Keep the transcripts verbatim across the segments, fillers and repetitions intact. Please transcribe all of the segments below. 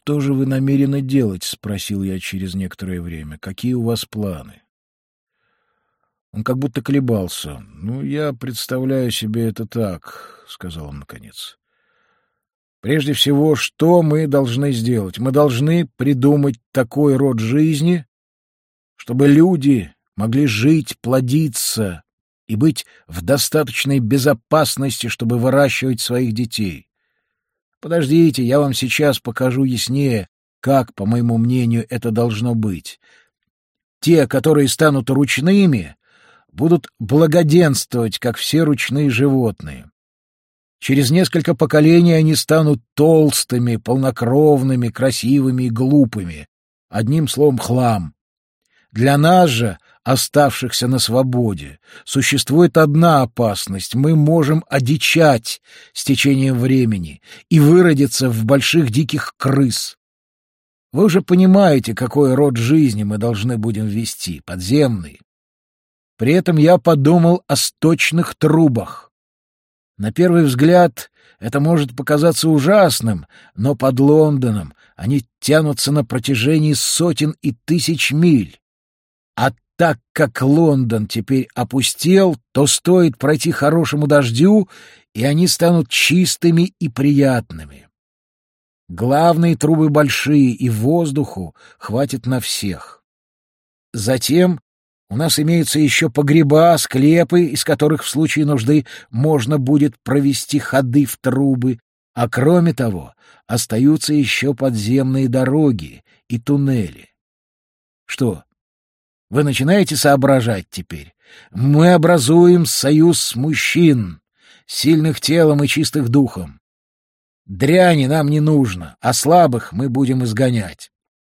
что же вы намерены делать?» — спросил я через некоторое время. «Какие у вас планы?» Он как будто колебался. «Ну, я представляю себе это так», — сказал он наконец. «Прежде всего, что мы должны сделать? Мы должны придумать такой род жизни, чтобы люди могли жить, плодиться и быть в достаточной безопасности, чтобы выращивать своих детей. Подождите, я вам сейчас покажу яснее, как, по моему мнению, это должно быть. Те, которые станут ручными, будут благоденствовать, как все ручные животные. Через несколько поколений они станут толстыми, полнокровными, красивыми и глупыми. Одним словом, хлам. Для нас же, оставшихся на свободе, существует одна опасность — мы можем одичать с течением времени и выродиться в больших диких крыс. Вы уже понимаете, какой род жизни мы должны будем вести, подземный. При этом я подумал о сточных трубах. На первый взгляд это может показаться ужасным, но под Лондоном они тянутся на протяжении сотен и тысяч миль. А так как Лондон теперь опустел, то стоит пройти хорошему дождю, и они станут чистыми и приятными. Главные трубы большие, и воздуху хватит на всех. Затем у нас имеются еще погреба, склепы, из которых в случае нужды можно будет провести ходы в трубы, а кроме того остаются еще подземные дороги и туннели. Что, вы начинаете соображать теперь? Мы образуем союз мужчин, сильных телом и чистых духом. Дряни нам не нужно, а слабых мы будем изгонять.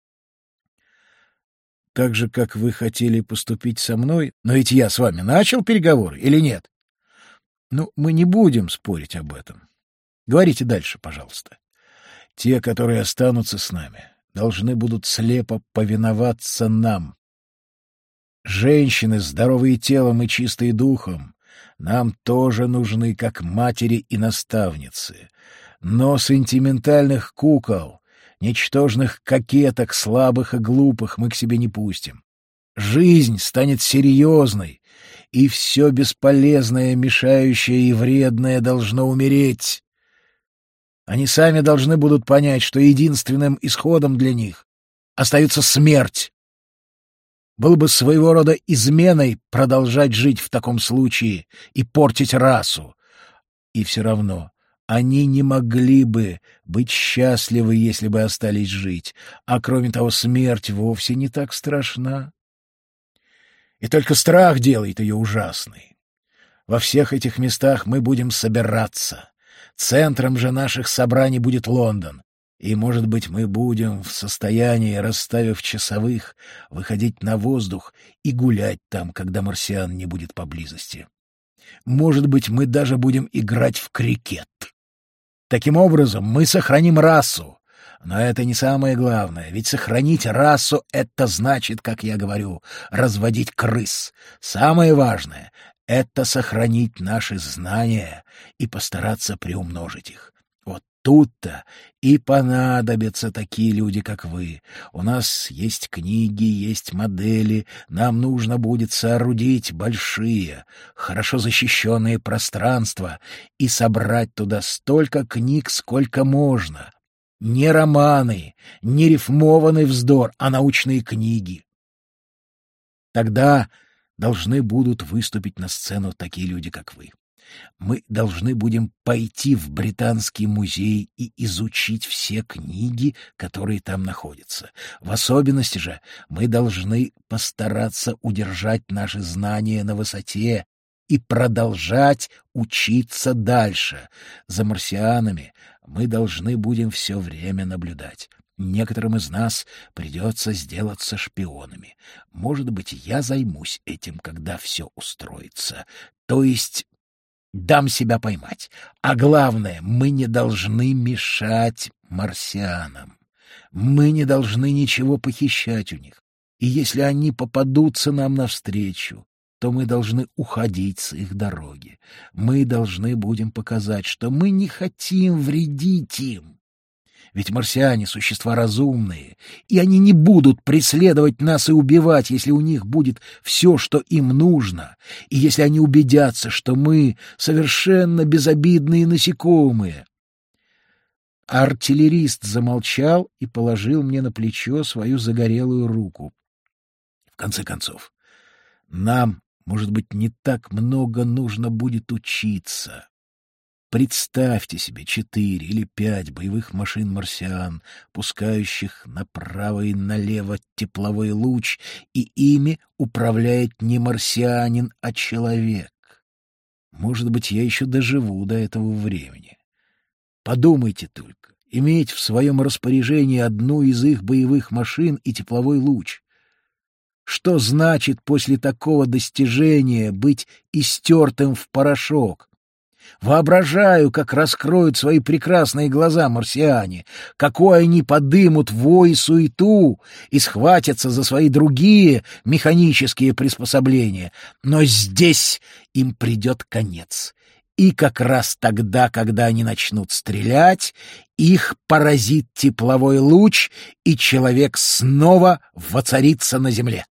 Так же, как вы хотели поступить со мной, но ведь я с вами начал переговоры или нет? Ну, мы не будем спорить об этом. Говорите дальше, пожалуйста. Те, которые останутся с нами, должны будут слепо повиноваться нам. Женщины, здоровые телом и чистые духом, нам тоже нужны как матери и наставницы. Но сентиментальных кукол, ничтожных кокеток, слабых и глупых мы к себе не пустим. Жизнь станет серьезной, и все бесполезное, мешающее и вредное должно умереть. Они сами должны будут понять, что единственным исходом для них остается смерть. Было бы своего рода изменой продолжать жить в таком случае и портить расу. И все равно они не могли бы быть счастливы, если бы остались жить. А кроме того, смерть вовсе не так страшна. И только страх делает ее ужасной. Во всех этих местах мы будем собираться. Центром же наших собраний будет Лондон. И, может быть, мы будем в состоянии, расставив часовых, выходить на воздух и гулять там, когда марсиан не будет поблизости. Может быть, мы даже будем играть в крикет. Таким образом, мы сохраним расу. Но это не самое главное, ведь сохранить расу — это значит, как я говорю, разводить крыс. Самое важное — это сохранить наши знания и постараться приумножить их. Вот тут-то и понадобятся такие люди, как вы. У нас есть книги, есть модели. Нам нужно будет соорудить большие, хорошо защищенные пространства и собрать туда столько книг, сколько можно. Не романы, не рифмованный вздор, а научные книги. Тогда должны будут выступить на сцену такие люди, как вы. Мы должны будем пойти в Британский музей и изучить все книги, которые там находятся. В особенности же мы должны постараться удержать наши знания на высоте и продолжать учиться дальше. За марсианами мы должны будем все время наблюдать. Некоторым из нас придется сделаться шпионами. Может быть, я займусь этим, когда все устроится. То есть дам себя поймать. А главное, мы не должны мешать марсианам. Мы не должны ничего похищать у них. И если они попадутся нам навстречу, то мы должны уходить с их дороги. Мы должны будем показать, что мы не хотим вредить им. Ведь марсиане — существа разумные, и они не будут преследовать нас и убивать, если у них будет все, что им нужно, и если они убедятся, что мы совершенно безобидные насекомые. Артиллерист замолчал и положил мне на плечо свою загорелую руку. В конце концов, нам, может быть, не так много нужно будет учиться. Представьте себе четыре или пять боевых машин-марсиан, пускающих направо и налево тепловой луч, и ими управляет не марсианин, а человек. Может быть, я еще доживу до этого времени. Подумайте только, иметь в своем распоряжении одну из их боевых машин и тепловой луч. Что значит после такого достижения быть истертым в порошок? Воображаю, как раскроют свои прекрасные глаза марсиане, какой они подымут вой и суету и схватятся за свои другие механические приспособления. Но здесь им придет конец. И как раз тогда, когда они начнут стрелять, их поразит тепловой луч, и человек снова воцарится на земле.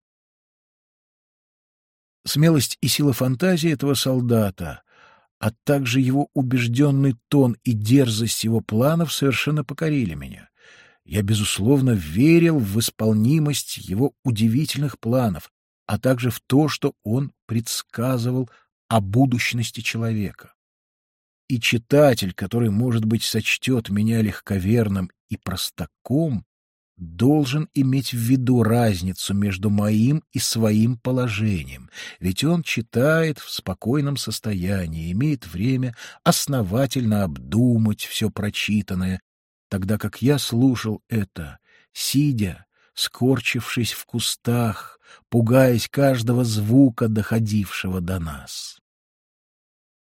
Смелость и сила фантазии этого солдата, а также его убежденный тон и дерзость его планов совершенно покорили меня. Я, безусловно, верил в исполнимость его удивительных планов, а также в то, что он предсказывал о будущности человека. И читатель, который, может быть, сочтет меня легковерным и простаком, должен иметь в виду разницу между моим и своим положением, ведь он читает в спокойном состоянии, имеет время основательно обдумать все прочитанное, тогда как я слушал это, сидя, скорчившись в кустах, пугаясь каждого звука, доходившего до нас.